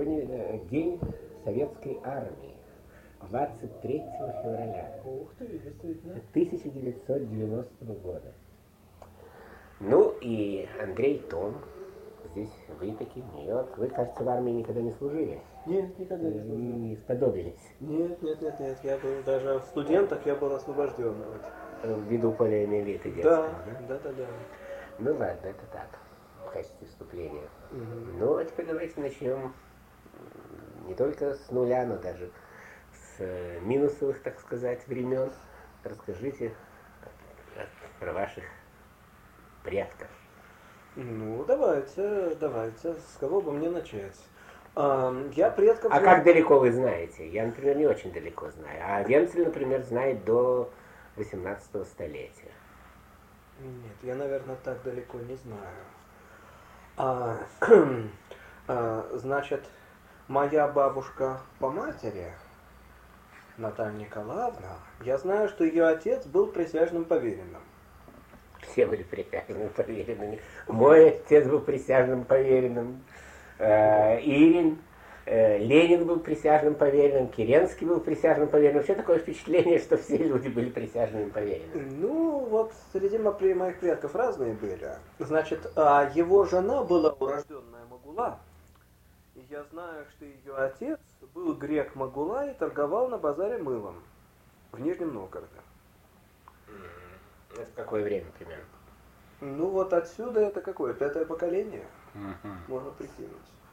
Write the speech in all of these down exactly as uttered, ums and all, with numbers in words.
Сегодня э, день советской армии. двадцать третьего февраля Ух ты, действительно. тысяча девятьсот девяностого года. Ну и Андрей Том, здесь вы такие, нет, вы, кажется, в армии никогда не служили. Нет, никогда не Э, служил. Не сподобились. Нет, нет, нет, нет. Я был даже в студентах, я был освобожден. э, Ввиду полиомиелита детского, Да, да? да, да, да. Ну ладно, это так, в качестве вступления. Мгм. Ну, а теперь давайте начнем м, не только с нуля, но даже с э, минусовых, так сказать, времен. Расскажите э, про ваших предков. Ну, давайте, давайте. С кого бы мне начать? А, я предков... А знаю- как далеко вы знаете? Я, например, не очень далеко знаю. А Венцель, например, знает до восемнадцатого столетия. Нет, я, наверное, так далеко не знаю. А, а, значит, моя бабушка по матери, Наталья Николаевна, я знаю, что ее отец был присяжным поверенным. Все были присяжными поверенными. Мой отец был присяжным поверенным. Э, Ирин, э, Ленин был присяжным поверенным, Керенский был присяжным поверенным. Вообще такое впечатление, что все люди были присяжными поверенными. Ну, вот среди мо- при- моих предков разные были. Значит, а его жена была урожденная Магула. И я знаю, что ее отец был грек Магула и торговал на базаре мылом в Нижнем Новгороде. Это в какое время примерно? Ну вот отсюда это какое? Пятое поколение? Мгм. Можно прикинуть.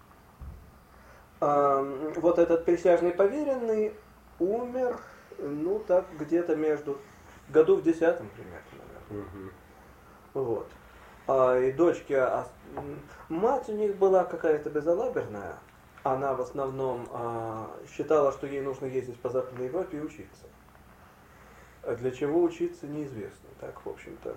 А, вот этот присяжный поверенный умер, ну так где-то между году в десятом примерно, наверное. Мгм. Вот. А, и дочки, а, м, мать у них была какая-то безалаберная. Она в основном а, считала, что ей нужно ездить по Западной Европе и учиться. А для чего учиться, неизвестно. Так, в общем-то.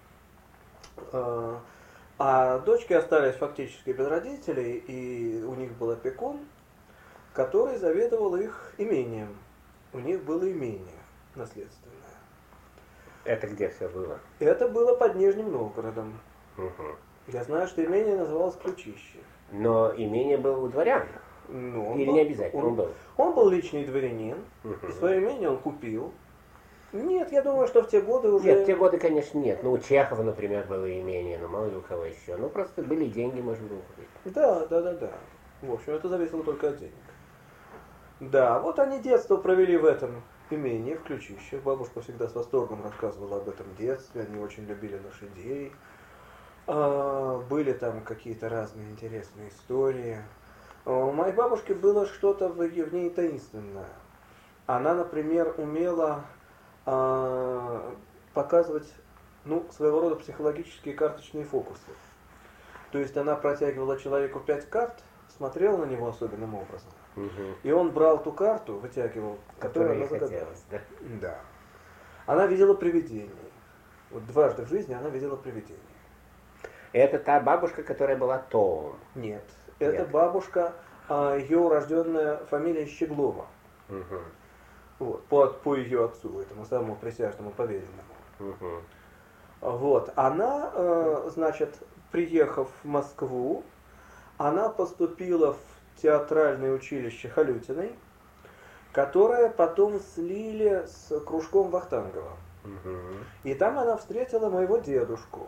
А, а дочки остались фактически без родителей, и у них был опекун, который заведовал их имением. У них было имение наследственное. Это где все было? Это было под Нижним Новгородом. Мгм. Я знаю, что имение называлось Ключище. Но имение было у дворян. Ну, он Или был- не обязательно, он он, был. он был личный дворянин, Мгм. и свое имение он купил. Нет, я думаю, что в те годы уже... Нет, в те годы, конечно, нет. Ну, у Чехова, например, было имение, но мало ли у кого еще. Ну, просто были деньги, можно было купить. Да, да, да, да. В общем, это зависело только от денег. Да, вот они детство провели в этом имении, в Ключище. Бабушка всегда с восторгом рассказывала об этом детстве. Они очень любили лошадей. А, были там какие-то разные интересные истории. А, У моей бабушки было что-то в, её- в ней таинственное. Она, например, умела а, показывать, ну, своего рода психологические карточные фокусы. То есть она протягивала человеку пять карт, смотрела на него особенным образом, Мгм. и он брал ту карту, вытягивал, которую Которое она и загадала. хотелось, да? Да. Она видела привидений. Вот дважды в жизни она видела привидения. Это та бабушка, которая была Тоом. Нет, это Нет. бабушка, а, ее урожденная фамилия Щеглова. Мгм. Вот, по, по ее отцу, этому самому присяжному поверенному. Мгм. Вот, она, э, значит, приехав в Москву, она поступила в театральное училище Халютиной, которое потом слили с кружком Вахтангова. Мгм. И там она встретила моего дедушку,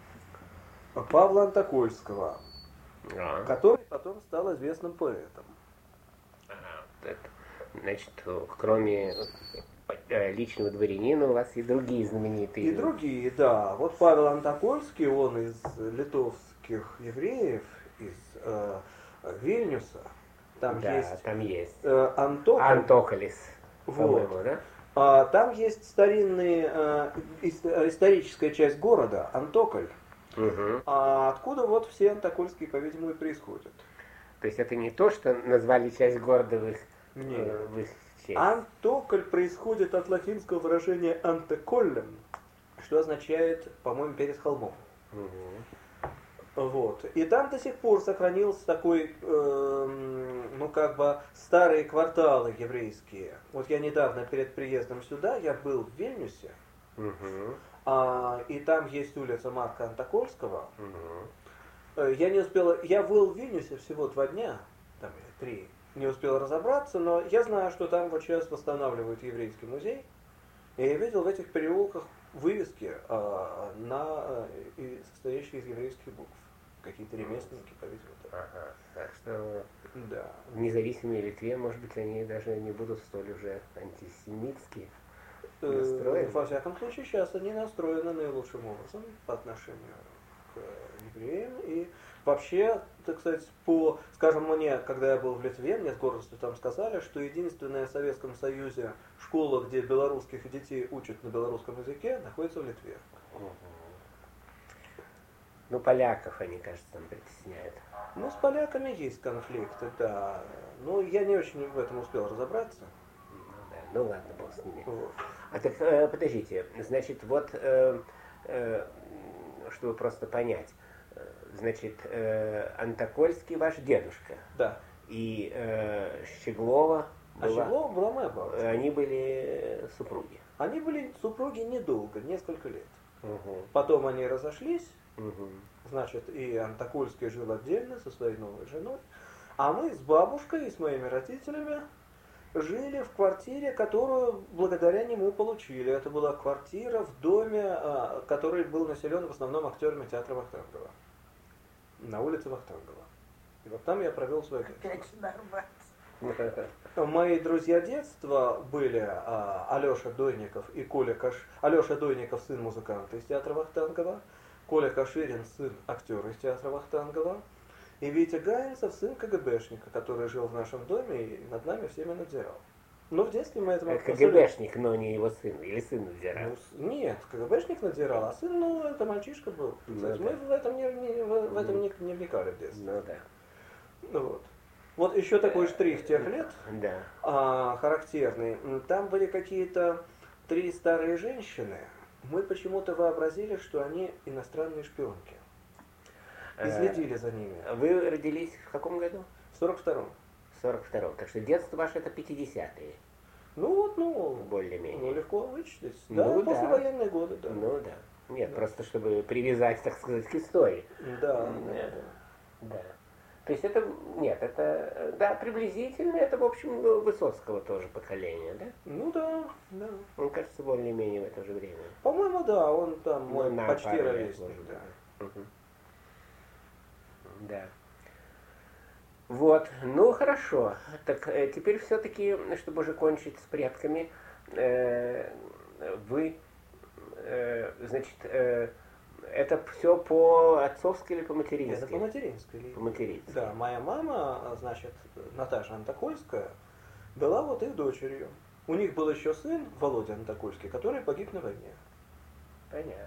Павла Антокольского, А. который потом стал известным поэтом. Ага, вот это. Значит, кроме э, личного дворянина у вас и другие знаменитые. И другие, да. Вот Павел Антокольский, он из литовских евреев, из э, Вильнюса. Там Да, есть там есть. э, Антоколь. Антоколис, Вот. по-моему, да? А, там есть старинная э, ис- историческая часть города, Антоколь. Мгм. А откуда вот все антокольские, по-видимому, и происходят. То есть это не то, что назвали часть города в их, Нет. э, в их честь. Антоколь происходит от латинского выражения антеколлем, что означает, по-моему, перед холмом. Мгм. Вот. И там до сих пор сохранился такой, эм, ну как бы, старые кварталы еврейские. Вот я недавно перед приездом сюда, я был в Вильнюсе, Мгм. а, и там есть улица Марка Антокольского. Мгм. Э, Я не успела, я был в Вильнюсе всего два дня, там, или три не успел разобраться, но я знаю, что там вот сейчас восстанавливают еврейский музей. И я видел в этих переулках вывески, а, на, и, состоящие из еврейских букв. Какие-то ремесленники, по-видимому. Ага, так что Да. в независимой Литве, может быть, они даже не будут столь уже антисемитские настроены. Э, Во всяком случае, сейчас они настроены наилучшим образом по отношению к евреям. И вообще, так сказать, по, скажем, мне, когда я был в Литве, мне с гордостью там сказали, что единственная в Советском Союзе школа, где белорусских детей учат на белорусском языке, находится в Литве. Угу. Ну, поляков они, кажется, там притесняют. Ну, с поляками есть конфликты, да. Но я не очень в этом успел разобраться. Ну, да. Ну ладно, бог с ними. Вот. А так, э, подождите, значит, вот, э, э, чтобы просто понять, э, значит, э, Антокольский ваш дедушка Да. и э, Щеглова А была, Щеглова была моя бабушка. они были супруги. Они были супруги недолго, несколько лет. Угу. Потом они разошлись. Угу. Значит, и Антокольский жил отдельно со своей новой женой. А мы с бабушкой и с моими родителями жили в квартире, которую благодаря нему получили. Это была квартира в доме, который был населен в основном актерами театра Вахтангова. На улице Вахтангова. И вот там я провел свое детство. Мои друзья детства были а, Алеша Дойников и Коля Каш... Алеша Дойников, сын музыканта из театра Вахтангова, Коля Каширин, сын актера из театра Вахтангова, и Витя Гаинцев, сын КГБшника, который жил в нашем доме и над нами всеми надзирал. Но в детстве мы этому... Это КГБшник, но не его сын, или сын надзирал? Ну, с- нет, КГБшник надзирал, а сын, ну, это мальчишка был. Ну, То есть да. мы в этом, не, не- в, в этом не, не вникали в детстве. Ну да. Ну, вот. Вот еще такой штрих тех лет, Да. а, характерный. М, Там были какие-то три старые женщины. Мы почему-то вообразили, что они иностранные шпионки. И следили за ними. Вы родились в каком году? В сорок втором. В сорок втором. Так что детство ваше это пятидесятые, Ну вот, ну, более-менее. ну легко вычислить. Ну, Да, да. послевоенные годы, да. Ну да. Нет, Да. просто чтобы привязать, так сказать, к истории. Да, Да. да, Да. То есть это, нет, это, да, приблизительно, это, в общем, Высоцкого тоже поколения, да? Ну да, да. Он, кажется, более-менее в это же время. По-моему, да, он там мой Ну, на почти пару лет, ровесник. может Да. быть. Мгм. Да. Вот, ну хорошо. Так э, теперь все-таки, чтобы уже кончить с предками, э, вы, э, значит, э, это все по отцовской или по материнской? Это по материнской линии. По материнской. Да, моя мама, значит, Наташа Антокольская, была вот их дочерью. У них был еще сын, Володя Антокольский, который погиб на войне. Понятно.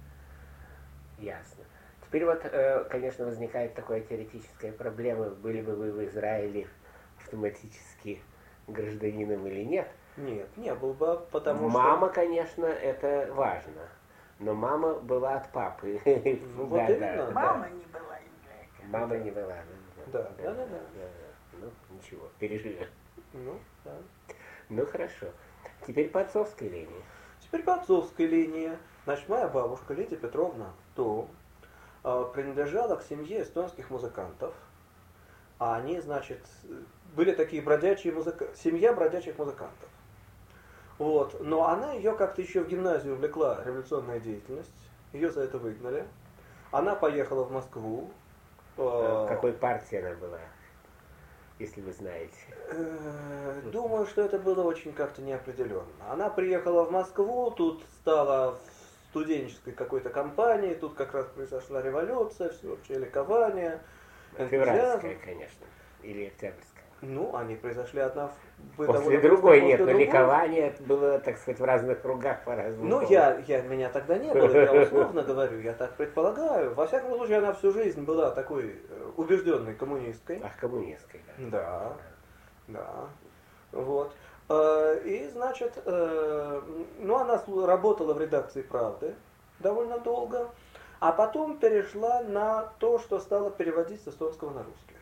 Ясно. Теперь вот, э, конечно, возникает такая теоретическая проблема, были бы вы в Израиле автоматически гражданином или нет. Нет, не был бы, потому Мама, конечно, это важно. Но мама была от папы. Ну, вот именно. да. Мама не была еврейка. Мама не была. Да, да, да, да. Ну, ничего, переживем. что... Ну, да. Ну, хорошо. Теперь по отцовской линии. Теперь по отцовской линии. Значит, моя бабушка Лидия Петровна То э, принадлежала к семье эстонских музыкантов. А они, значит, были такие бродячие музыканты, семья бродячих музыкантов. Вот. Но она ее как-то еще в гимназию увлекла революционная деятельность. Ее за это выгнали. Она поехала в Москву. Э, Э, В какой партии она была, если вы знаете? э, Думаю, что это было очень как-то неопределенно. Она приехала в Москву, тут стала в студенческой какой-то компании, тут как раз произошла революция, всеобщее ликование, Февральская, энтузиазм. конечно. Или октябрьская. Ну, они произошли одна в- После довольно другой быстро, нет, но после другой. ликование было, так сказать, в разных кругах по-разному. Ну, я, я, меня тогда не было, я условно говорю, я так предполагаю. Во всяком случае, она всю жизнь была такой э, убежденной коммунисткой. Ах, коммунистской, да. Да, да. Вот. Э, И, значит, э, ну, она слу- работала в редакции «Правды» довольно долго, а потом перешла на то, что стала переводить с эстонского на русский.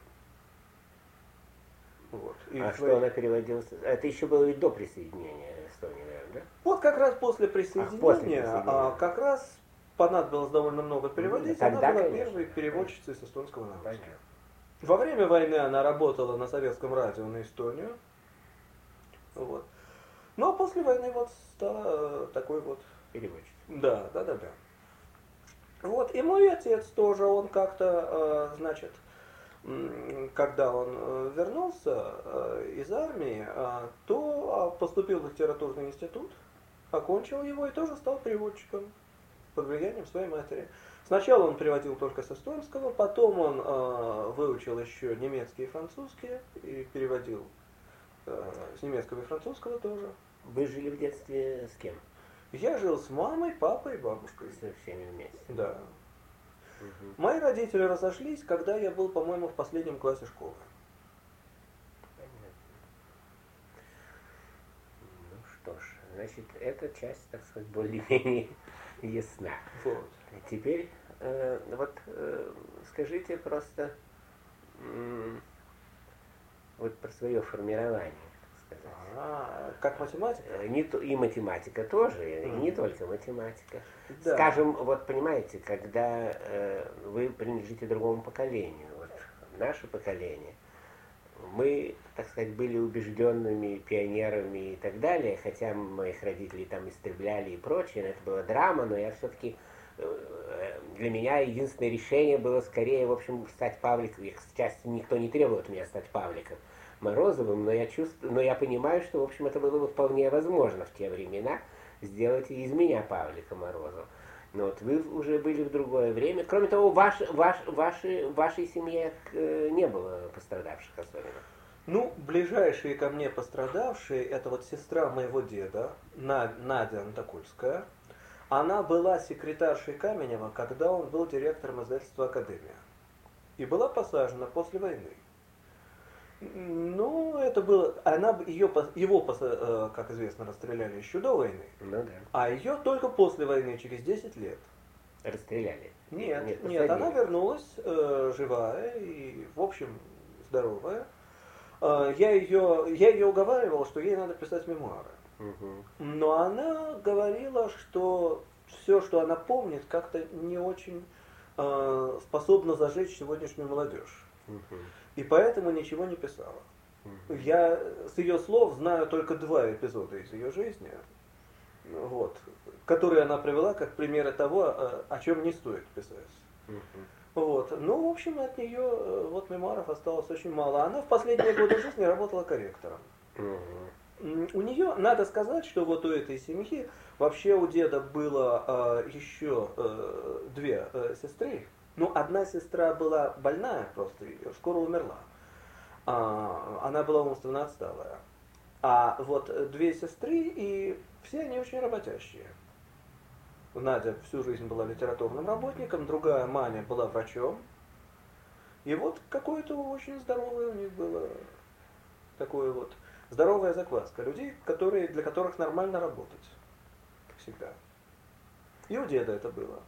Вот. И А в- что она переводила? с- Это еще было и до присоединения Эстонии, наверное, да? Вот как раз после присоединения, Ах, после присоединения. а, как раз понадобилось довольно много переводить, Ну, она тогда, была конечно. первой переводчицей с эстонского на русский. Понятно. Во время войны она работала на советском радио на Эстонию. Вот. Ну а после войны вот стала такой вот... Переводчик. Да, да, да, да. Вот, и мой отец тоже, он как-то, значит, когда он вернулся из армии, то поступил в литературный институт, окончил его и тоже стал переводчиком под влиянием своей матери. Сначала он переводил только с эстонского, потом он выучил еще немецкий и французский и переводил с немецкого и французского тоже. Вы жили в детстве с кем? Я жил с мамой, папой и бабушкой. Со всеми вместе. Да. Угу. Мои родители разошлись, когда я был, по-моему, в последнем классе школы. Понятно. Ну что ж, значит, эта часть, так сказать, более-менее ясна. Вот. Теперь э, вот э, скажите просто э, вот про свое формирование. А, как математика? Не, и математика тоже, mm-hmm. и не только математика. Да. Скажем, вот понимаете, когда э, вы принадлежите другому поколению, вот наше поколение, мы, так сказать, были убежденными пионерами и так далее, хотя моих родителей там истребляли и прочее, это была драма, но я все-таки, э, для меня единственное решение было скорее, в общем, стать Павликом. К счастью, никто не требует меня стать Павликом Морозовым, но я чувствую, но я понимаю, что, в общем, это было бы вполне возможно в те времена сделать из меня Павлика Морозова. Но вот вы уже были в другое время. Кроме того, ваш, ваш, ваши, в вашей семье не было пострадавших особенно. Ну, ближайшие ко мне пострадавшие, это вот сестра моего деда, Надя Антокольская. Она была секретаршей Каменева, когда он был директором издательства «Академия». И была посажена после войны. Ну, это было, она, ее, его, как известно, расстреляли еще до войны, ну, да. А ее только после войны, через десять лет. Расстреляли? Нет, нет, нет, она вернулась э, живая и, в общем, здоровая. Э, я, ее, я ее уговаривал, что ей надо писать мемуары. Угу. Но она говорила, что все, что она помнит, как-то не очень э, способно зажечь сегодняшнюю молодежь. Угу. И поэтому ничего не писала. Mm-hmm. Я с ее слов знаю только два эпизода из ее жизни, вот, которые она привела как примеры того, о чем не стоит писать. Mm-hmm. Вот. Ну, в общем, от нее вот мемуаров осталось очень мало. Она в последние годы жизни работала корректором. Mm-hmm. У нее, надо сказать, что вот у этой семьи, вообще у деда было э, еще э, две э, сестры. Ну, одна сестра была больная просто, скоро умерла. А, она была умственно отсталая. А вот две сестры, и все они очень работящие. Надя всю жизнь была литературным работником, другая, Маня, была врачом. И вот какое-то очень здоровое у них было, такое вот, здоровая закваска. Людей, которые, для которых нормально работать. Всегда. И у деда это было.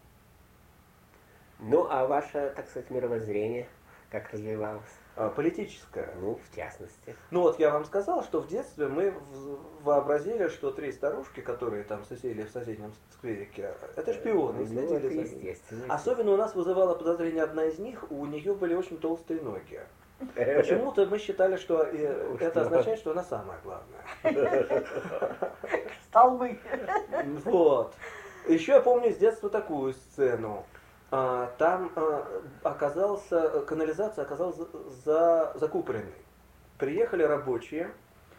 Ну, а ваше, так сказать, мировоззрение как развивалось? А, политическое. Ну, в частности. Ну вот я вам сказал, что в детстве мы вообразили, что три старушки, которые там сидели в соседнем скверике, это шпионы, и следили ну, это за естественно, ними. Особенно у нас вызывало подозрение одна из них, у нее были очень толстые ноги. Почему-то мы считали, что это означает, что она самая главная. Столбы. Вот. Еще я помню с детства такую сцену. Там оказался, канализация оказалась за, закупоренной. Приехали рабочие,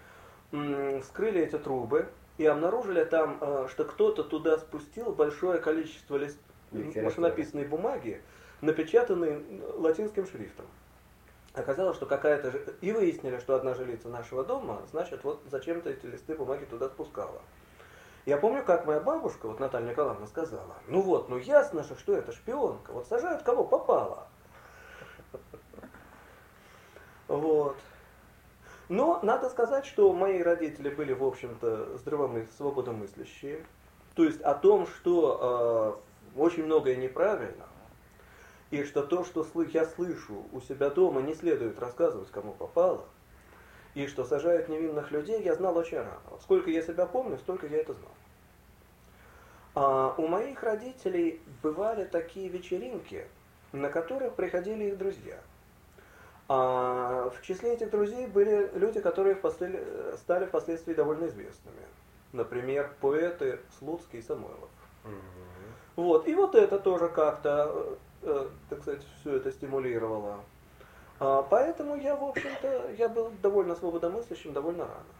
вскрыли эти трубы и обнаружили там, что кто-то туда спустил большое количество лист, машинописной бумаги, напечатанной латинским шрифтом. Оказалось, что какая-то... И выяснили, что одна жилица нашего дома, значит, вот зачем-то эти листы бумаги туда спускала. Я помню, как моя бабушка, вот Наталья Николаевна, сказала, ну вот, ну ясно же, что это шпионка, вот сажают кого попало. Вот. Но надо сказать, что мои родители были, в общем-то, здравомыслящие, свободомыслящие. То есть о том, что э, очень многое неправильно, и что то, что я слышу у себя дома, не следует рассказывать, кому попало. И что сажают невинных людей, я знал очень рано. Вот сколько я себя помню, столько я это знал. А у моих родителей бывали такие вечеринки, на которых приходили их друзья. А в числе этих друзей были люди, которые впослед... стали впоследствии довольно известными. Например, поэты Слуцкий и Самойлов. Мгм. Вот. И вот это тоже как-то, э, так сказать, все это стимулировало. А, поэтому я, в общем-то, я был довольно свободомыслящим довольно рано.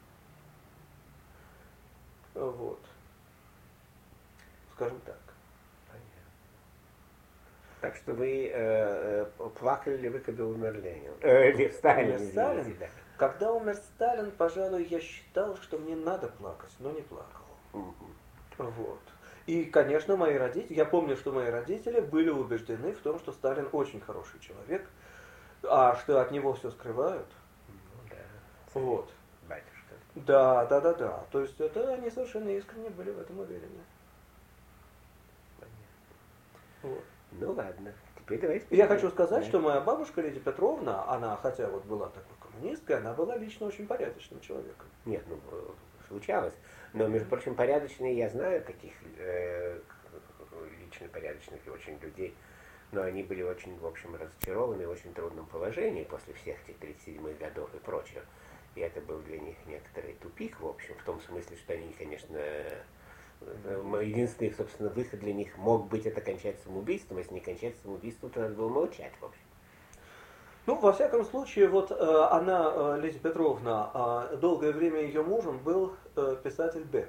Вот. Скажем так. Понятно. Так что вы э, э, плакали ли вы, когда умер Ленин? Э, или Сталин, Умер извините, Сталин? да. Когда умер Сталин, пожалуй, я считал, что мне надо плакать, но не плакал. Мгм. Вот. И, конечно, мои родители, я помню, что мои родители были убеждены в том, что Сталин очень хороший человек, а что от него все скрывают. Ну да. Вот. Батюшка. Да, да, да, да. То есть это они совершенно искренне были в этом уверены. Понятно. Вот. Ну ладно. Теперь давайте. Я хочу сказать, Да. что моя бабушка Лидия Петровна, она, хотя вот была такой коммунисткой, она была лично очень порядочным человеком. Нет, ну э, случалось. Но, между прочим, порядочные, я знаю таких э, лично порядочных и очень людей, но они были очень, в общем, разочарованы в очень трудном положении после всех этих тридцать седьмых годов и прочего. И это был для них некоторый тупик, в общем, в том смысле, что они, конечно, э, единственный, собственно, выход для них мог быть это кончать самоубийством, если не кончать самоубийством, то надо было молчать, в общем. Ну, во всяком случае, вот э, она, э, Лидия Петровна, э, долгое время ее мужем был э, писатель Бек.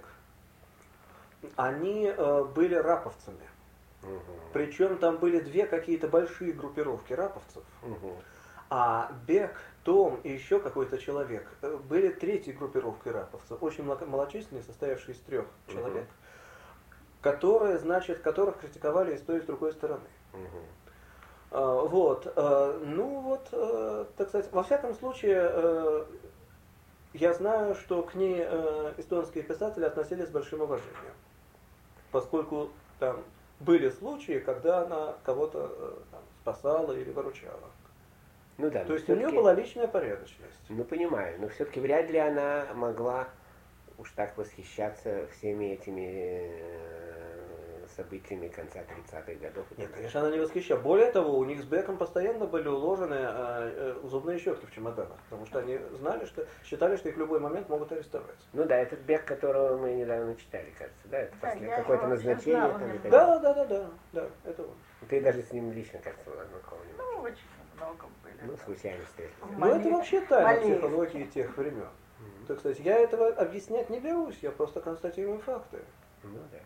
Они э, были раповцами. Угу. Причем там были две какие-то большие группировки раповцев. Угу. А Бек, Том и еще какой-то человек э, были третьей группировкой раповцев, очень мало- малочисленной, состоявшей из трех Мгм. человек, которые, значит, которых критиковали и с той, и с другой стороны. Угу. А, Вот, э, ну вот, э, так сказать, во всяком случае, э, я знаю, что к ней э, эстонские писатели относились с большим уважением, поскольку там были случаи, когда она кого-то э, там, спасала или выручала. Ну да, То но есть у нее всё-таки- была личная порядочность. Ну, понимаю, но все-таки вряд ли она могла уж так восхищаться всеми этими э, событиями конца тридцатых годов. Нет, конечно, она не восхищала. Более того, у них с Беком постоянно были уложены э, э, зубные щетки в чемоданах, потому что они знали, что считали, что их в любой момент могут арестовать. Ну да, этот Бек, которого мы недавно читали, кажется, да? Это Да, после я какое-то его вообще назначение. знала Там, немного. и так Да, да, да, да, да, это он. далее. Ты даже с ним лично, кажется, была знакома. Ну, очень много были. Ну, случайно встретились. В Ну, это Мале- вообще тайна Малеевске. психологии тех времен. Мгм. Так сказать, я этого объяснять не берусь, я просто констатирую факты. Ну да.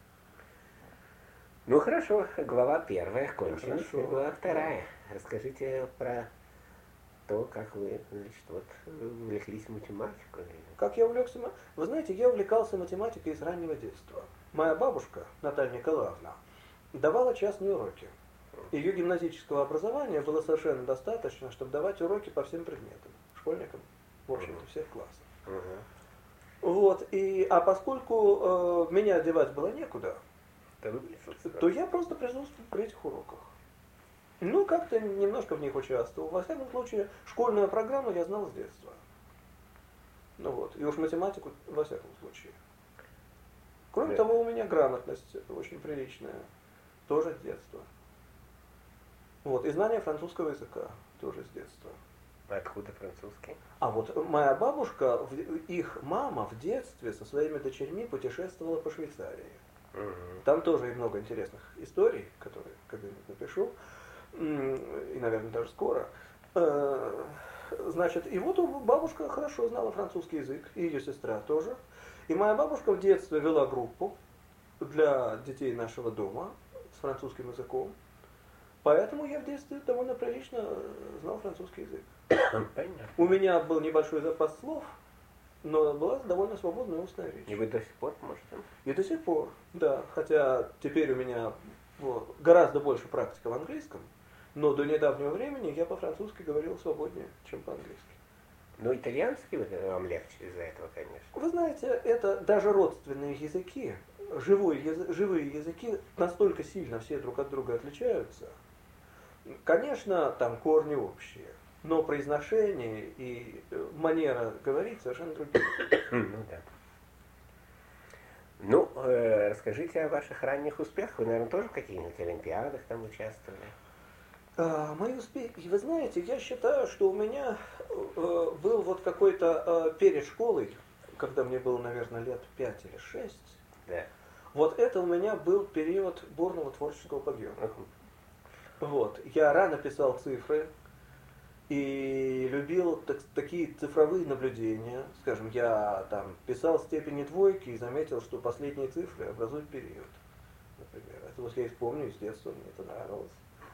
Ну хорошо, глава первая кончилась, Хорошо. глава вторая. Расскажите про то, как вы, значит, вот увлеклись математикой. Как я увлекся? ма- Вы знаете, я увлекался математикой с раннего детства. Моя бабушка, Наталья Николаевна, давала частные уроки. Ее гимназического образования было совершенно достаточно, чтобы давать уроки по всем предметам, школьникам, в общем-то, всех классов. Угу. Вот, и, а поскольку э, меня одевать было некуда, Да вы присутствовали. то я просто присутствовал при этих уроках. Ну, как-то немножко в них участвовал. Во всяком случае, школьную программу я знал с детства. Ну вот, и уж математику во всяком случае. Кроме Да. того, у меня грамотность очень приличная, тоже с детства. Вот, и знание французского языка тоже с детства. Откуда французский? А вот моя бабушка, в- их мама в детстве со своими дочерьми путешествовала по Швейцарии. Угу. Там тоже и много интересных историй, которые когда-нибудь напишу, м, и, наверное, даже скоро. Э, Значит, и вот у- бабушка хорошо знала французский язык, и ее сестра тоже. И моя бабушка в детстве вела группу для детей нашего дома с французским языком. Поэтому я в детстве довольно прилично э, знал французский язык. Понятно. У меня был небольшой запас слов, но была довольно свободная устная речь. И вы до сих пор можете? И до сих пор, да. Хотя теперь у меня вот, гораздо больше практика в английском, но до недавнего времени я по-французски говорил свободнее, чем по-английски. Ну, итальянский вот, э, вам легче из-за этого, конечно. Вы знаете, это даже родственные языки, живой язы- живые языки настолько сильно все друг от друга отличаются. Конечно, там корни общие, но произношение и э, манера говорить совершенно другие. Ну да. Ну, э, расскажите о ваших ранних успехах. Вы, наверное, тоже в каких-нибудь олимпиадах там участвовали? А, мои успехи, вы знаете, я считаю, что у меня э, был вот какой-то э, перед школой, когда мне было, наверное, лет пять или шесть, Да. вот это у меня был период бурного творческого подъема. Вот. Я рано писал цифры и любил так, такие цифровые наблюдения. Скажем, я там писал степени двойки и заметил, что последние цифры образуют период. Например. Это вот я и помню, с детства мне это нравилось.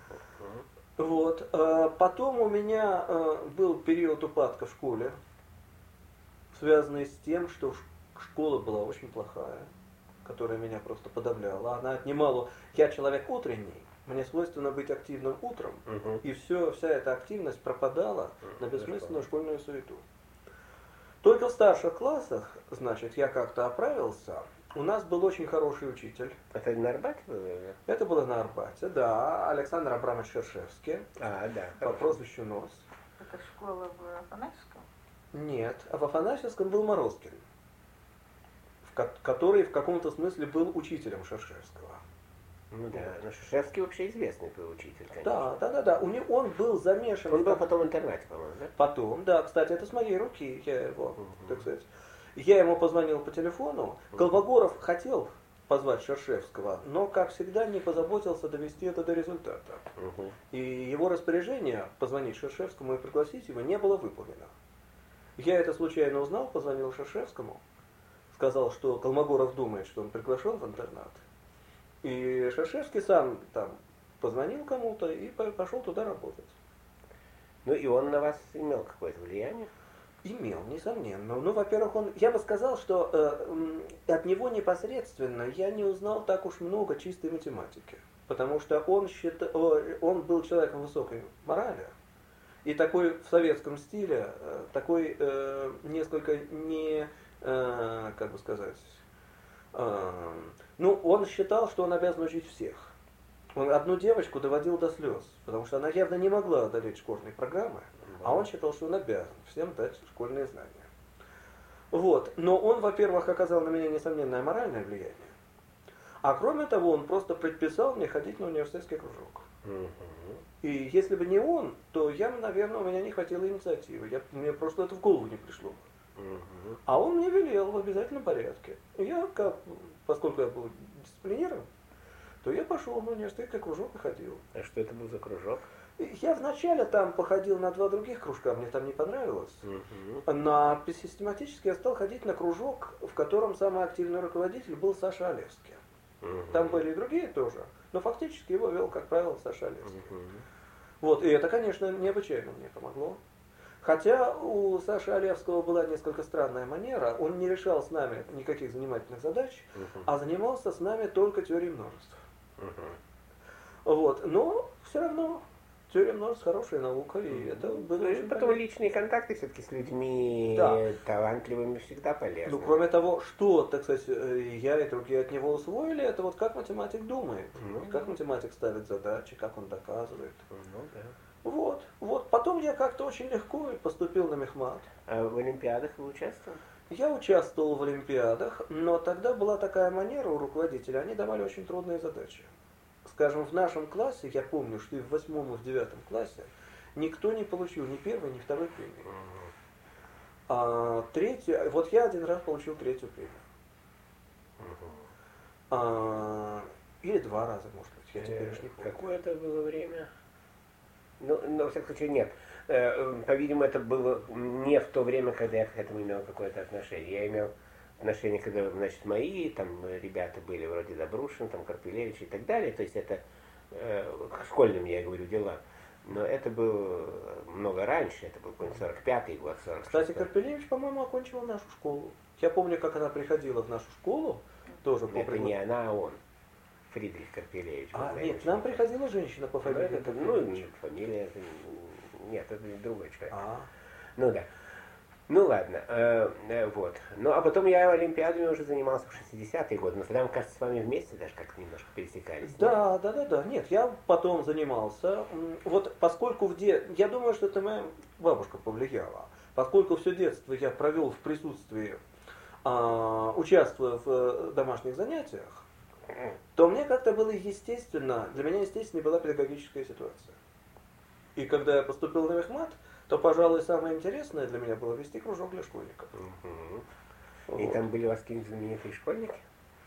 Вот. А потом у меня был период упадка в школе, связанный с тем, что школа была очень плохая, которая меня просто подавляла. Она отнимала... Я человек утренний, мне свойственно быть активным утром, Угу. и все, вся эта активность пропадала на бессмысленную школьную суету. Только в старших классах, значит, я как-то оправился. У нас был очень хороший учитель. Это на Арбате было? или? Это было на Арбате, да, Александр Абрамович Шершевский, А, да. по прозвищу Нос. Это школа в Афанасьевском? Нет, а в Афанасьевском был Морозкин, в ко- который в каком-то смысле был учителем Шершевского. Ну да. Но Шишевский вообще известный был учитель, конечно. Да, да, да, да. У него он был замешан. Он в был так- потом в интернате, по-моему, да? Потом, да, кстати, это с моей руки, я его, Мгм. так сказать. Я ему позвонил по телефону. Колмогоров хотел позвать Шершевского, но, как всегда, не позаботился довести это до результата. Угу. И его распоряжение позвонить Шершевскому и пригласить его не было выполнено. Я это случайно узнал, позвонил Шершевскому, сказал, что Колмогоров думает, что он приглашен в интернат. И Шершевский сам там позвонил кому-то и по- пошел туда работать. Ну и он на вас имел какое-то влияние? Имел, несомненно. Ну, во-первых, он, я бы сказал, что э, м, от него непосредственно я не узнал так уж много чистой математики. Потому что он, счит- о, он был человеком высокой морали. И такой в советском стиле, э, такой э, несколько не, э, как бы сказать, э, ну, он считал, что он обязан учить всех. Он одну девочку доводил до слез, потому что она явно не могла одолеть школьные программы, а он считал, что он обязан всем дать школьные знания. Вот. Но он, во-первых, оказал на меня несомненное моральное влияние, а кроме того, он просто предписал мне ходить на университетский кружок. Угу. И если бы не он, то я, наверное, у меня не хватило инициативы. Я, мне просто это в голову не пришло. Угу. А он мне велел в обязательном порядке. И я, как, поскольку я был дисциплинирован, то я пошел на университетский кружок и ходил. А что это был за кружок? И я вначале там походил на два других кружка, мне там не понравилось. Угу. На, систематически я стал ходить на кружок, в котором самый активный руководитель был Саша Олевский. Там были и другие тоже, но фактически его вел, как правило, Саша Олевский. Угу. Вот, и это, конечно, необычайно мне помогло. Хотя у Саши Олевского была несколько странная манера, он не решал с нами никаких занимательных задач, Угу. а занимался с нами только теорией множеств. Угу. Вот, но все равно теория множеств хорошая наука, и это было Ну, и очень потом полезно. личные контакты все-таки с людьми Да. талантливыми всегда полезны. Ну, кроме того, что, так сказать, э, я и другие от него усвоили, это вот как математик думает, Ну, как математик ставит задачи, как он доказывает. Ну, да. Вот, вот. Потом я как-то очень легко поступил на мехмат. А в Олимпиадах вы участвовали? Я участвовал в олимпиадах, но тогда была такая манера у руководителя, они давали очень трудные задачи. Скажем, в нашем классе, я помню, что и в восьмом, и в девятом классе никто не получил ни первой, ни второй премии. А третью, вот я один раз получил третью премию. А, или два раза, может быть, я теперь уж не помню. Какое это было время? Ну, но, во всяком случае, нет. Э, По-видимому, это было не в то время, когда я к этому имел какое-то отношение. Я имел отношение, когда, значит, мои там ребята были, вроде Добрушин, там, Карпелевич и так далее. То есть это э, к школьным, я говорю, дела. Но это было много раньше, это был какой-нибудь сорок пятый год, сорок шестой. Кстати, Карпелевич, по-моему, окончила нашу школу. Я помню, как она приходила в нашу школу, тоже по Это приглашению. не она, а он. Фридрих Карпелевич. был А, моим нет, к нам учеником. приходила женщина по Ну, фамилии это, ну, Карпелевич. нет, фамилия, это, нет, это другой человек. А, Ну да. Ну ладно, э, э, вот. Ну а потом я олимпиадами уже занимался в шестидесятые годы. Мы тогда, мне кажется, с вами вместе даже как-то немножко пересекались. да, да, да, да. Нет, я потом занимался. М, Вот поскольку в де... Я думаю, что это моя бабушка повлияла. Поскольку все детство я провел в присутствии, а, участвуя в э, домашних занятиях, то мне как-то было естественно, для меня естественной была педагогическая ситуация. И когда я поступил на мехмат, то, пожалуй, самое интересное для меня было вести кружок для школьников. Мгм. Вот. И там были у вас какие-нибудь знаменитые школьники?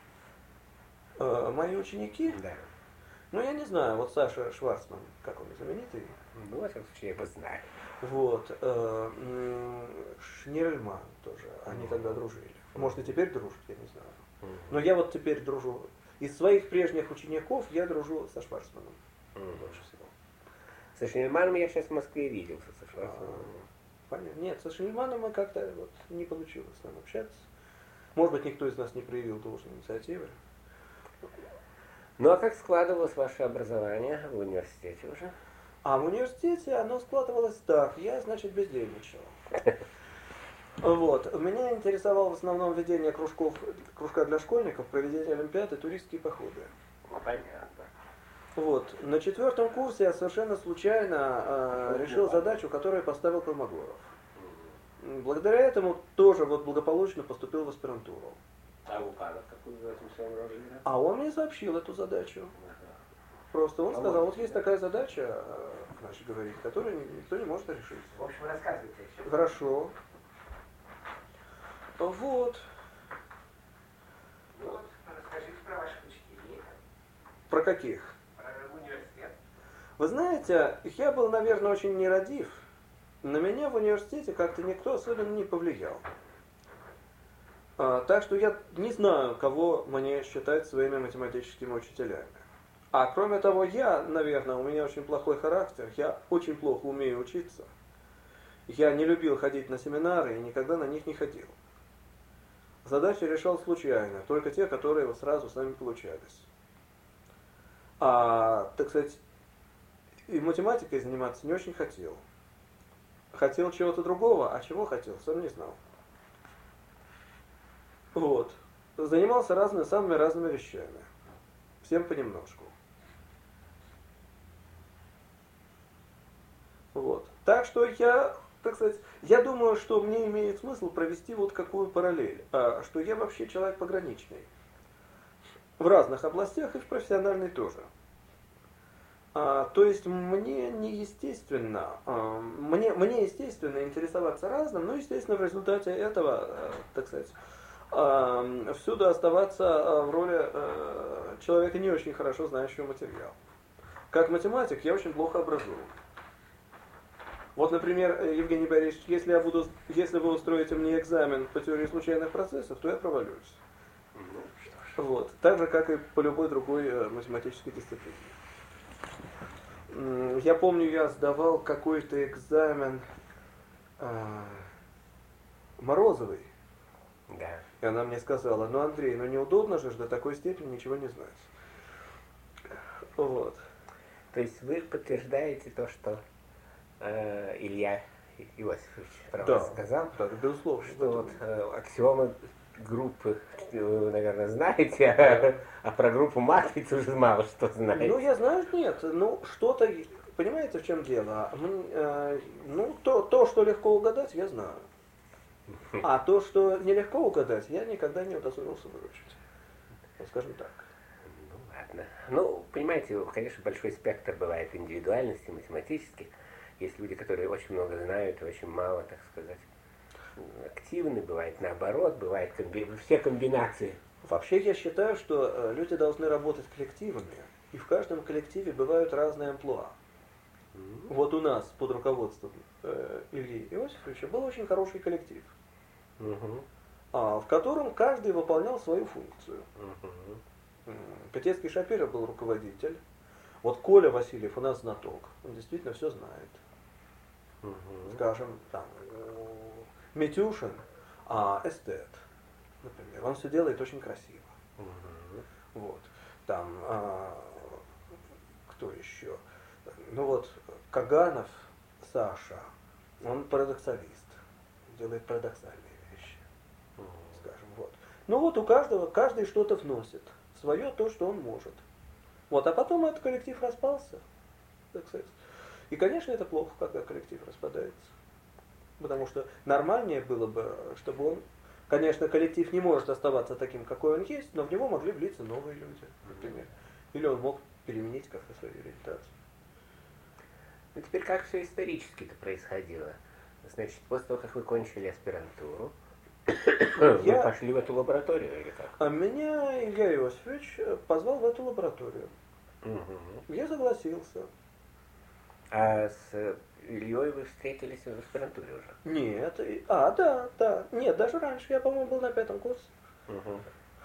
Э, мои ученики, Да. ну я не знаю, вот Саша Шварцман, как он знаменитый, Ну, во всяком случае, я его знаю. вот, э, м, Шнирельман тоже, они Мгм. тогда дружили. Может и теперь дружат, я не знаю. Мгм. Но я вот теперь дружу, из своих прежних учеников я дружу со Шварцманом Мгм. больше всего. Со Шнельманом я сейчас в Москве виделся, со Шварцманом. Понятно. Нет, со Шнельманом мы как-то вот не получилось с ним общаться. Может быть, никто из нас не проявил должной инициативы. Ну, а как складывалось ваше образование в университете уже? А в университете оно складывалось так. Я, значит, бездельничал. Вот. Меня интересовало в основном ведение кружков, кружка для школьников, проведение олимпиад и туристские походы. Ну, понятно. Вот. На четвертом курсе я совершенно случайно э, решил задачу, которую поставил Колмогоров. Благодаря этому тоже вот благополучно поступил в аспирантуру. А Луканов какую задачу своем роде? А он мне сообщил эту задачу. Просто он сказал, вот есть такая задача, э, значит, говорить, которую никто не может решить. В общем, рассказывайте еще. Хорошо. Вот. Ну, вот, расскажите про ваших учителей, Про каких? про университет. Вы знаете, я был, наверное, очень нерадив. На меня в университете как-то никто особенно не повлиял. А, так что я не знаю, кого мне считать своими математическими учителями. А кроме того, я, наверное, у меня очень плохой характер, я очень плохо умею учиться. Я не любил ходить на семинары и никогда на них не ходил. Задачи решал случайно, только те, которые вот сразу сами получались. А, так сказать, и математикой заниматься не очень хотел. Хотел чего-то другого, а чего хотел, сам не знал. Вот. Занимался разными, самыми разными вещами. Всем понемножку. Вот. Так что я, так сказать, я думаю, что мне имеет смысл провести вот какую параллель. А, что я вообще человек пограничный. В разных областях и в профессиональной тоже. А, то есть мне неестественно, а, мне, мне естественно интересоваться разным, но естественно в результате этого, а, так сказать, а, всюду оставаться в роли а, человека не очень хорошо знающего материал. Как математик я очень плохо образован. Вот, например, Евгений Борисович, если я буду, если вы устроите мне экзамен по теории случайных процессов, то я провалюсь. Ну, что ж. Вот. Так же, как и по любой другой э, математической дисциплине. М, Я помню, я сдавал какой-то экзамен э, Морозовой. Да. И она мне сказала, ну, Андрей, ну неудобно же до такой степени ничего не знать. Вот. То есть вы подтверждаете то, что э, Илья Иосифович про Да, вас сказал, да, безусловно. что вот э, аксиомы группы вы, наверное, знаете, а, а про группу матриц уже мало что знаете. Ну, я знаю, нет, ну, что-то, понимаете, в чем дело? М, э, Ну, то, то, что легко угадать, я знаю. А то, что нелегко угадать, я никогда не удосужился выучить. Вот скажем так. Ну ладно. Ну, понимаете, конечно, большой спектр бывает индивидуальности математических. Есть люди, которые очень много знают и очень мало, так сказать, активны. Бывает наоборот, бывает комби... все комбинации. Вообще я считаю, что э, люди должны работать коллективами, и в каждом коллективе бывают разные амплуа. Вот у нас под руководством э, Ильи Иосифовича был очень хороший коллектив, Угу. а, в котором каждый выполнял свою функцию. Угу. М, Петецкий Шапира был руководитель. Вот Коля Васильев у нас знаток, он действительно все знает. Угу. Скажем, там, э, Митюшин, а, эстет, например, он все делает очень красиво. Угу. Вот. Там, а, кто еще? Ну вот, Каганов Саша, он парадоксалист, делает парадоксальные вещи, скажем, вот. Ну вот у каждого, каждый что-то вносит, свое то, что он может. Вот, а потом этот коллектив распался, так сказать. И, конечно, это плохо, когда коллектив распадается. Потому что нормальнее было бы, чтобы он... Конечно, коллектив не может оставаться таким, какой он есть, но в него могли влиться новые люди, например. Или он мог переменить как-то свою ориентацию. Ну теперь как все исторически-то происходило? Значит, после того, как вы кончили аспирантуру, Я- вы пошли в эту лабораторию или как? А меня Илья Иосифович позвал в эту лабораторию. Мгм. Я согласился. А с Ильей вы встретились в аспирантуре уже? Нет, и- а, да, да, нет, даже раньше, я, по-моему, был на пятом курсе. Мгм.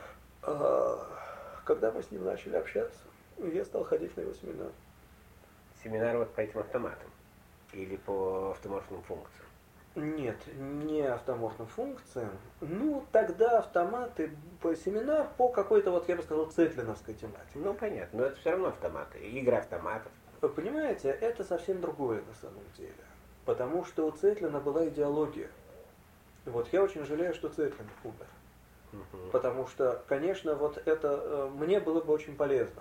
А, Когда мы с ним начали общаться, я стал ходить на его семинар. Семинар вот по этим автоматам? Или по автоморфным функциям? Нет, не автоморфным функциям. Ну, тогда автоматы, по- семинар по какой-то, вот я бы сказал, цетлиновской тематике. Ну понятно, но это все равно автоматы, игры автоматов. Вы понимаете, это совсем другое на самом деле. Потому что у Цетлина была идеология. Вот я очень жалею, что Цетлин умер. Мгм. Потому что, конечно, вот это э, мне было бы очень полезно.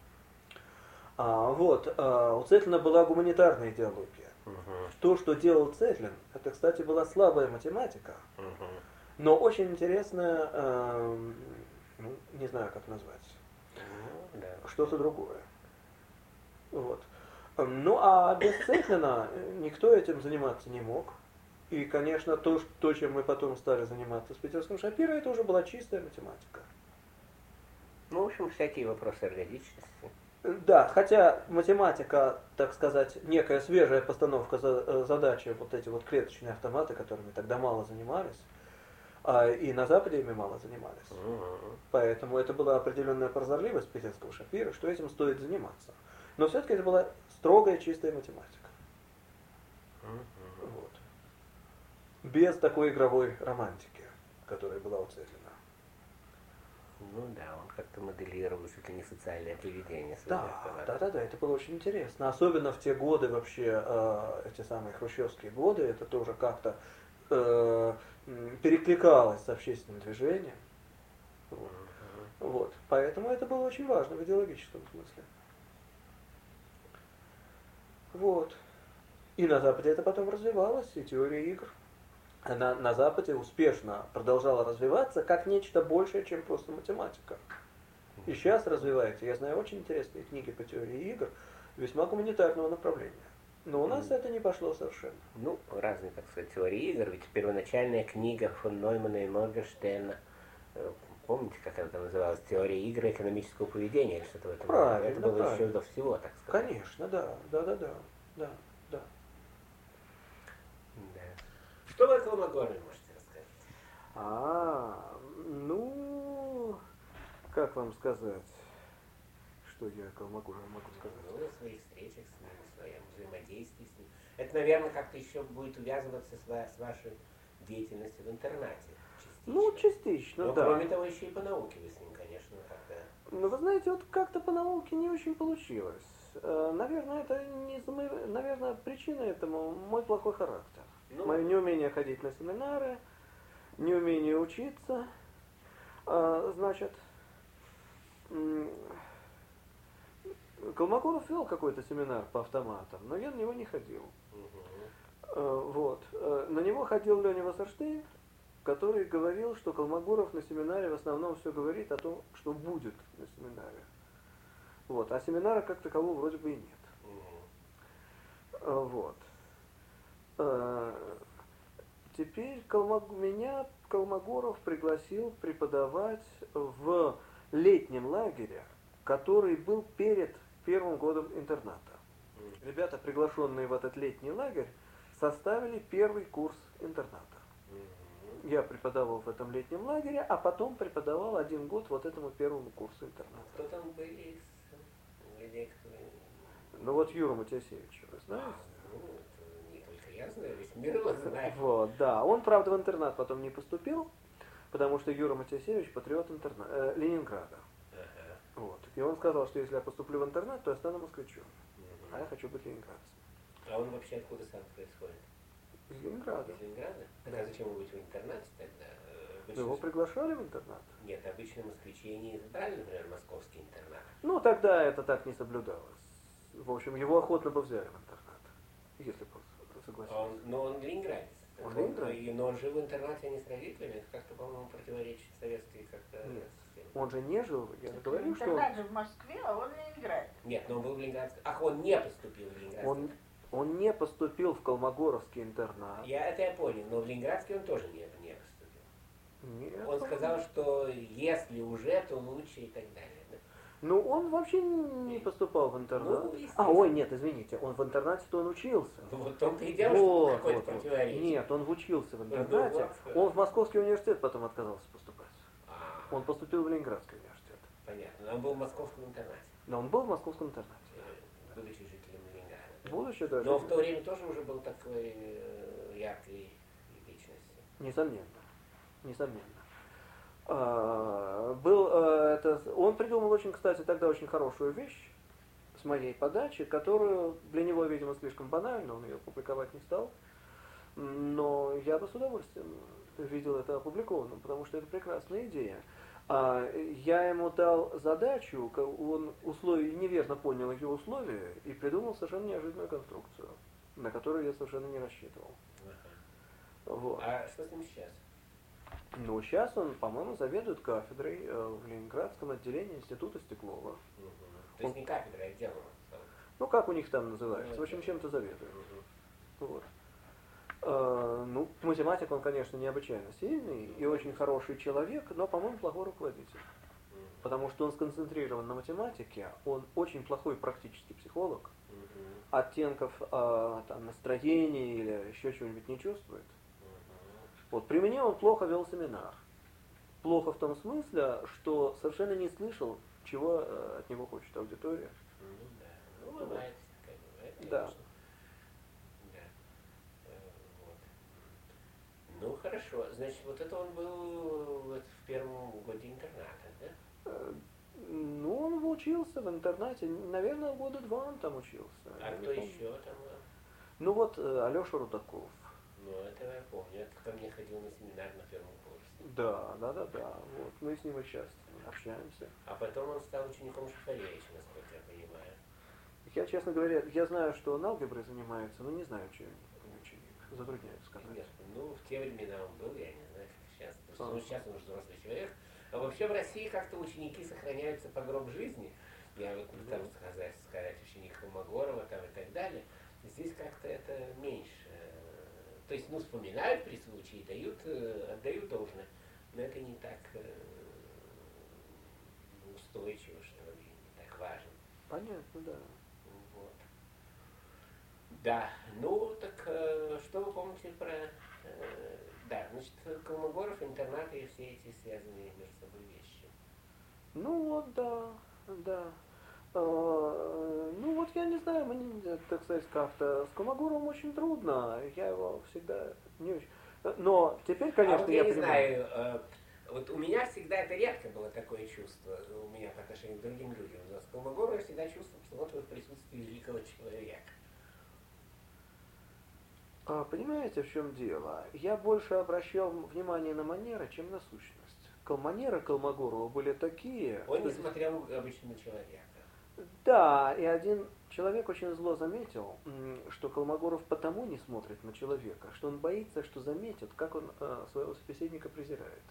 А, вот, а, у Цетлина была гуманитарная идеология. Мгм. То, что делал Цетлин, это, кстати, была слабая математика, Мгм. но очень интересная, эм, ну, не знаю, как назвать, Ну, да. что-то другое. Вот. Эм, Ну, а без Цетлина никто этим заниматься не мог. И, конечно, то, ш- то, чем мы потом стали заниматься с Питерским Шапиро, это уже была чистая математика. Ну, в общем, всякие вопросы эргодичности. Да, хотя математика, так сказать, некая свежая постановка за- э, задачи, вот эти вот клеточные автоматы, которыми тогда мало занимались, а и на Западе ими мало занимались. Мгм. Поэтому это была определенная прозорливость Питерского Шапира, что этим стоит заниматься. Но все-таки это была строгая чистая математика. Мгм. Вот. Без такой игровой романтики, которая была у Цетлина. Ну да, он как-то моделировал чуть ли не социальное поведение своих Да, автоматов. да, да, да, это было очень интересно. Особенно в те годы вообще, э, эти самые хрущевские годы, это тоже как-то э, м, перекликалось с общественным движением. Вот. Мгм. Вот. Поэтому это было очень важно в идеологическом смысле. Вот. И на Западе это потом развивалось, и теория игр. Она на Западе успешно продолжала развиваться как нечто большее, чем просто математика. И сейчас развивается. Я знаю очень интересные книги по теории игр, весьма гуманитарного направления. Но у нас Мгм. это не пошло совершенно. Ну, разные, так сказать, теории игр. Ведь первоначальная книга фон Ноймана и Моргенштерна, э, помните, как она там называлась? Теория игр и экономического поведения или что-то в этом роде? Правильно, Это было еще правильно. до всего, так сказать. Конечно, да, да, да, да, да, да. Да. Что вы о Колмогорове можете рассказать? А, ну, как вам сказать, что я могу, могу сказать? Ну, о своих встречах с ним, о своем взаимодействии с ним. Это, наверное, как-то еще будет увязываться с, ва- с вашей деятельностью в интернате. Частично. Ну, частично, Но да. кроме того, еще и по науке вы с ним, конечно, как-то... Ну, вы знаете, вот как-то по науке не очень получилось. Э, Наверное, это не за мои- наверное, причина этому мой плохой характер. Ну, Мое неумение ходить на семинары, неумение учиться. А, Значит, м, Колмогоров вел какой-то семинар по автоматам, но я на него не ходил. мгм. Э, Вот. Э, На него ходил Леня Вассерштейн, который говорил, что Колмогоров на семинаре в основном все говорит о том, что будет на семинаре. Вот. А семинара как такового вроде бы и нет. Мгм. Э, Вот. Э, Теперь Колмог- меня Колмогоров пригласил преподавать в летнем лагере, который был перед первым годом интерната. Мгм. Ребята, приглашенные в этот летний лагерь, составили первый курс интерната. Мгм. Я преподавал в этом летнем лагере, а потом преподавал один год вот этому первому курсу интерната. Кто там были из людей, которые... Ну вот Юра Матясевич, вы А, знаете? ну, это не только я знаю, весь мир его знает. Вот, да. Он, правда, в интернат потом не поступил, потому что Юра Матясевич патриот интерна... э, Ленинграда. Ага. Вот. И он сказал, что если я поступлю в интернат, то я стану москвичом. Мгм. А я хочу быть ленинградцем. А он вообще откуда сам происходит? Из Ленинграда. Из Ленинграда? Так а зачем вы быть в интернате тогда? Э, обычно Его ж- приглашали в интернат. Нет, обычно москвичи не избрали, например, московский интернат. Ну, тогда это так не соблюдалось. В общем, его охотно бы взяли в интернат, если бы А согласились. он, но он ленинградец. Так Он ленинградец? и- но он жил в интернате, а не с родителями. Это как-то, по-моему, противоречит советской как-то Нет. системе. Он же не жил, я же говорю, что он, Интернат же в Москве, а он в Ленинграде. Нет, но он был в Ленинградской. Ах, он не поступил в Ленинградский. он, Он не поступил в Колмогоровский интернат. Я, это я понял, но в Ленинградский он тоже не, не поступил. Нет, Он сказал, что если уже, то лучше и так далее. Да? Ну, он вообще не поступал в интернат. Ну, а, естественно. ой, нет, извините, он в интернате-то он учился. Ну, вот в том-то и дело, Вот, что какое-то вот, вот. противоречие. Нет, он учился в Ну, интернате. вот. Он в Московский университет потом отказался поступать. А, Он поступил в Ленинградский университет. понятно. Но он был в московском интернате, Но он был в Московском интернате. э, будучи жителем Ленинграда. Будучи даже. Но в то время тоже уже был такой э, яркой личностью. Несомненно. Несомненно. А, был, а, это, он придумал очень, кстати, тогда очень хорошую вещь с моей подачи, которую для него, видимо, слишком банально, он ее публиковать не стал. Но я бы с удовольствием видел это опубликованным, потому что это прекрасная идея. А, я ему дал задачу, он условия, неверно понял ее условия и придумал совершенно неожиданную конструкцию, на которую я совершенно не рассчитывал. Ага. Вот. А что с ним сейчас? Ну, сейчас он, по-моему, заведует кафедрой э, в Ленинградском отделении Института Стеклова. Угу. То есть не кафедра, а отделом. Ну, как у них там называется, Ну, в общем, это- чем-то заведует. Угу. Вот. Э, ну, математик он, конечно, необычайно сильный и очень хороший человек, но, по-моему, плохой руководитель. Потому что он сконцентрирован на математике, он очень плохой практический психолог, Угу. оттенков э, там, настроения или еще чего-нибудь не чувствует. Угу. Вот при мне он плохо вел семинар. Плохо в том смысле, что совершенно не слышал, чего э, от него хочет аудитория. Ну да. Ну, бывает всякое, бывает, Да. конечно. Да. Э, вот. Ну, хорошо. Значит, вот это он был вот в первом годе интерната, да? Э, Ну, он учился в интернате, наверное, года два он там учился. А я кто не помню. еще там был? Ну вот э, Алеша Рудаков. Ну, это я помню. Это ко мне ходил на семинар на первом курсе. Да, да, да, да. Вот мы с ним и сейчас общаемся. А потом он стал учеником Шухаревича, насколько я понимаю. Я, честно говоря, я знаю, что он алгеброй занимается, но не знаю, чем он ученик. Затрудняюсь сказать. Нет, ну, в те времена он был, я не знаю, как сейчас. Потому что, А. ну, сейчас он уже взрослый человек. А вообще в России как-то ученики сохраняются по гроб жизни. Я вот там сказать, сказать ученик Холмогорова там и так далее. Здесь как-то это меньше. То есть, ну, вспоминают при случае, дают, э, отдают должное, но это не так э, устойчиво, что ли, не так важно. Понятно, да. Вот. Да, ну так э, что вы помните про... э, да, значит, Колмогоров, интернаты и все эти связанные между собой вещи. Ну вот, да, да. Э, Ну вот я не знаю, мне, так сказать, как-то с Колмогоровым очень трудно. Я его всегда не очень. Но теперь, конечно, а вот я, я не понимаю. знаю, э, вот у меня всегда это редко было такое чувство, у меня по отношению к другим людям. Но с Колмогоровым я всегда чувствовал, что вот вы в присутствии великого человека. А, понимаете, в чем дело? Я больше обращал внимание на манеры, чем на сущность. Кол- Манеры Колмогорова были такие, Он не что- смотрел обычно на человека. Да, и один человек очень зло заметил, м, что Колмогоров потому не смотрит на человека, что он боится, что заметят, как он э, своего собеседника презирает.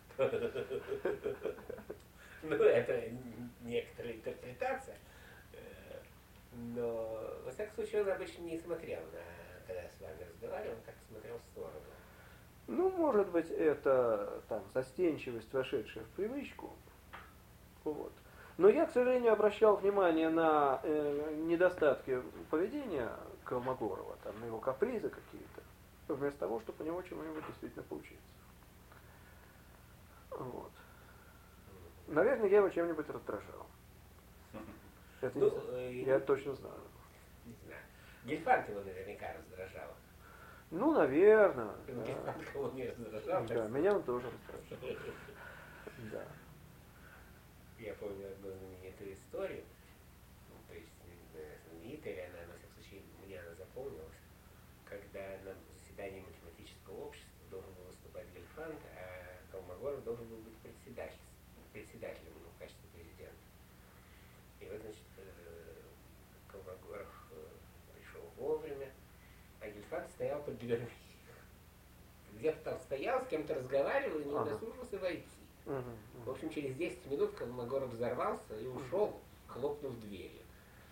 Ну, это некоторая интерпретация. Э, Но, во всяком случае, он обычно не смотрел на, когда я с вами разговаривал, он как-то смотрел в сторону. Ну, может быть, это там застенчивость, вошедшая в привычку. Вот. Но я, к сожалению, обращал внимание на э, недостатки поведения Колмогорова, там, на его капризы какие-то, вместо того, чтобы у него чего-нибудь действительно получиться. Вот. Наверное, я его чем-нибудь раздражал. Это не Ну, знаю. э, Я точно знаю. Не знаю. Гельфанд его наверняка раздражал. Ну, наверное. Ну, Да, Гельфанд кого не раздражал. да, так меня он тоже раздражал. Да. Я помню одну знаменитую историю, ну, то есть не знаю, знаменитая ли она, но, во всяком случае, мне она запомнилась, когда на заседании математического общества должен был выступать Гельфанд, а Колмогоров должен был быть председателем, председателем ну, в качестве президента. И вот, значит, Колмогоров пришел вовремя, а Гельфанд стоял под дверьми. Где-то там стоял, с кем-то разговаривал и не Ага. удосужился войти. Мгм, В общем, через десять минут Колмогоров взорвался и ушел, хлопнув дверью.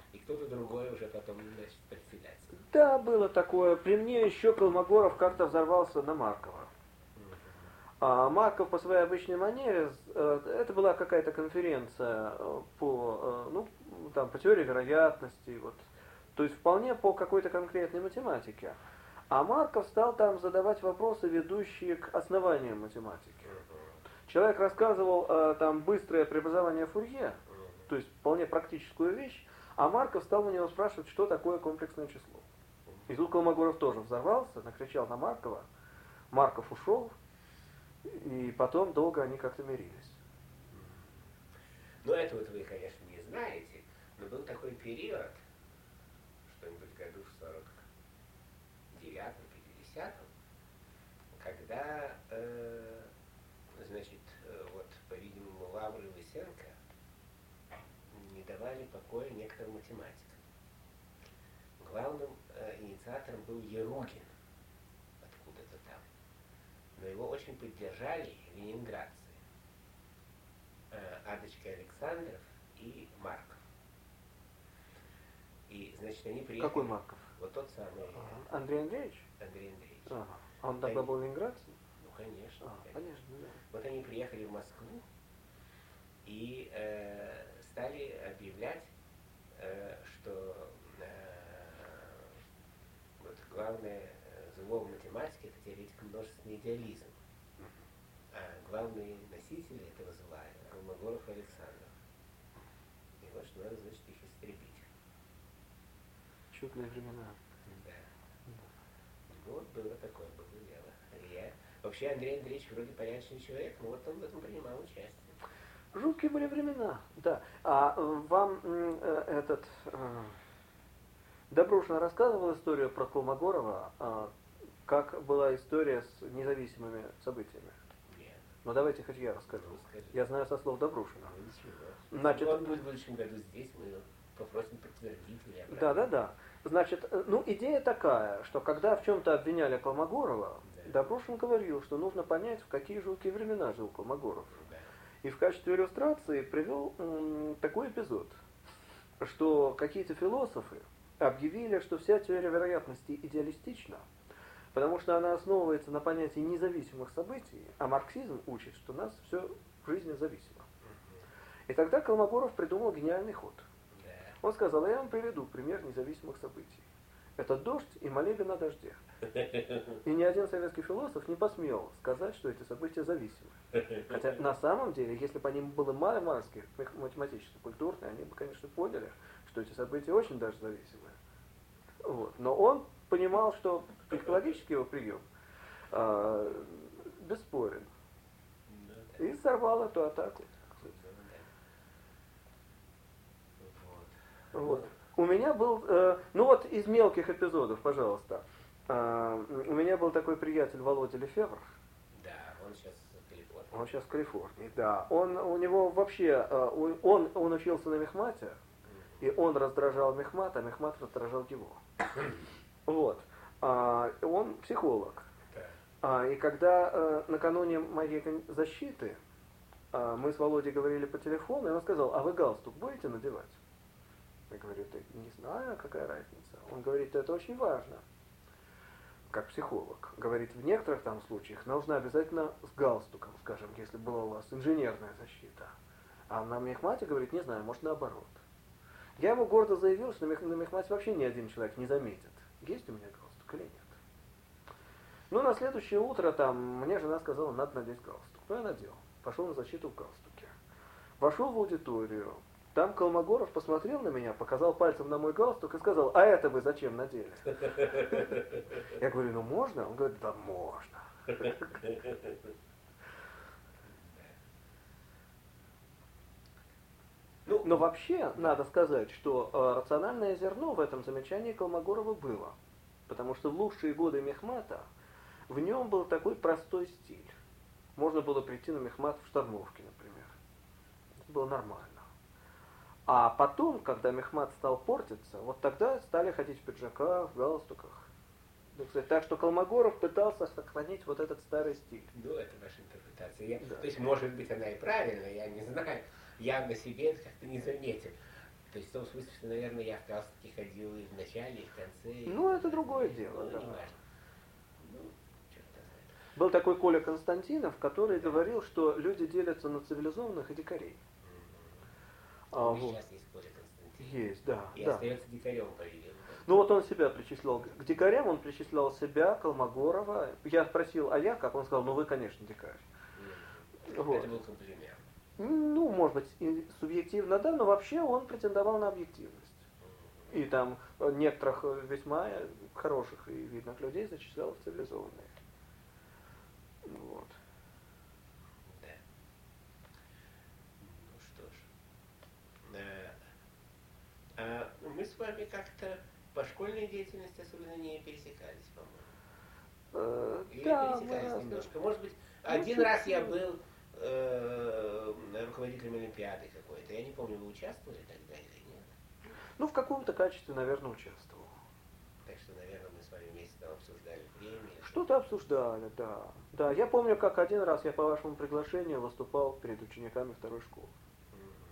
и кто-то другой уже потом, значит, председатель. Да, было такое. При мне еще Колмогоров как-то взорвался на Маркова. А Марков по своей обычной манере, это была какая-то конференция по, ну, там, по теории вероятности, вот, то есть вполне по какой-то конкретной математике. А Марков стал там задавать вопросы, ведущие к основаниям математики. Человек рассказывал там быстрое преобразование Фурье, то есть вполне практическую вещь, а Марков стал у него спрашивать, что такое комплексное число. И тут Колмогоров тоже взорвался, накричал на Маркова, Марков ушел, и потом долго они как-то мирились. Ну, это вот вы, конечно, не знаете, но был такой период, что-нибудь году в сорок девятом, пятидесятом, когда, э, значит, э, вот, по-видимому, Лавр и Лысенко не давали покоя некоторым математикам. Главным э, инициатором был Еругин, откуда-то там. Но его очень поддержали ленинградцы. Э, Адочка Александров и Марков. И, значит, они приехали... Какой Марков? Вот тот самый. Ага. Андрей Андреевич? Андрей Андреевич. Ага. А он тогда они... был ленинградцем? Ну, конечно. А, конечно, да. Вот они приехали в Москву и э, стали объявлять, э, что э, вот главное зло в математике — это теоретико-множественный идеализм. А главные носители этого зла — это Колмогоров и Александров. И вот что надо, значит, их истребить. Чудные времена. Да. Ну вот было такое, было дело. Я... Вообще Андрей Андреевич вроде порядочный человек, но вот он в этом принимал участие. Жуткие были времена, да. А э, вам э, этот э, Добрушин рассказывал историю про Колмогорова, э, как была история с независимыми событиями? Нет. Ну давайте хоть я расскажу. Ну, скажи. Я знаю со слов Добрушина. Ну ничего. Значит, он будет в будущем году здесь, мы попросим подтвердить или обратно. Да, да, да. Значит, ну идея такая, что когда в чем-то обвиняли Колмогорова, Да. Добрушин говорил, что нужно понять, в какие жуткие времена жил Колмогоров. Да. И в качестве иллюстрации привел м, такой эпизод, что какие-то философы объявили, что вся теория вероятности идеалистична, потому что она основывается на понятии независимых событий, а марксизм учит, что у нас все в жизни зависимо. И тогда Колмогоров придумал гениальный ход. Да. Он сказал: я вам приведу пример независимых событий. Это дождь и молебен о дожде. И ни один советский философ не посмел сказать, что эти события зависимы. Хотя на самом деле, если бы они были мало-малски математически культурные, они бы, конечно, поняли, что эти события очень даже зависимы. Вот. Но он понимал, что психологический его прием э, бесспорен. Ну, да. И сорвал эту атаку. Ну, да. Вот. Вот. У меня был, э, ну вот из мелких эпизодов, пожалуйста, э, у меня был такой приятель Володя Лефевр. Да, он сейчас в Калифорнии. Он сейчас в Калифорнии, да. Он, у него вообще, э, он, он учился на мехмате, и он раздражал мехмат, а мехмат раздражал его. Вот. А, он психолог. Да. А, и когда э, накануне моей защиты э, мы с Володей говорили по телефону, и он сказал: а вы галстук будете надевать? Я говорю: да не знаю, какая разница. Он говорит: это очень важно. Как психолог. Говорит, в некоторых там случаях нужно обязательно с галстуком, скажем, если была у вас инженерная защита. А на мехмате, говорит, не знаю, может наоборот. Я ему гордо заявил, что на, мех, на мехмате вообще ни один человек не заметит, есть у меня галстук или нет. Ну, на следующее утро там мне жена сказала: надо надеть галстук. Ну, я надел. Пошел на защиту в галстуке. Вошел в аудиторию. Там Колмогоров посмотрел на меня, показал пальцем на мой галстук и сказал: а это вы зачем надели? Я говорю: ну можно? Он говорит: да можно. Ну, Но вообще, надо сказать, что э, рациональное зерно в этом замечании Колмогорова было. Потому что в лучшие годы мехмата в нем был такой простой стиль. Можно было прийти на мехмат в штормовке, например. Это было нормально. А потом, когда мехмат стал портиться, вот тогда стали ходить в пиджаках, в галстуках. Так что Колмогоров пытался сохранить вот этот старый стиль. Ну, это ваша интерпретация. Я, Да. То есть, может быть, она и правильная, я не знаю. Я на себе это как-то не заметил. То есть в том смысле, что, наверное, я в галстуке ходил и в начале, и в конце. И Ну, это и- другое и- дело, ну, да. не важно. Ну, черт знает. Был такой Коля Константинов, который говорил, что люди делятся на цивилизованных и дикарей. А, Ну, и вот. сейчас есть Коля Константин. Есть, да, И да. остается дикарем, по-видимому. Ну вот он себя причислял к дикарям, он причислял себя, Колмогорова. Я спросил, а я как? Он сказал, ну вы, конечно, дикарь. Мгм. Вот. Это был комплимент. Ну, может быть, и субъективно, да, но вообще он претендовал на объективность. И там э, некоторых э, весьма хороших и видных людей зачислял в цивилизованные. Вот. Да. Ну что ж. Э, а мы с вами как-то по школьной деятельности особенно не пересекались, по-моему. Э, Или да, мы пересекались разные. немножко. Может быть, Ну, один чуть-чуть. раз я был э, руководителем Олимпиады какой-то. Я не помню, вы участвовали тогда или нет. Ну, в каком-то качестве, наверное, участвовал. Так что, наверное, мы с вами вместе там обсуждали премии. Что-то обсуждали, да. Да, я помню, как один раз я по вашему приглашению выступал перед учениками второй школы. Мгм.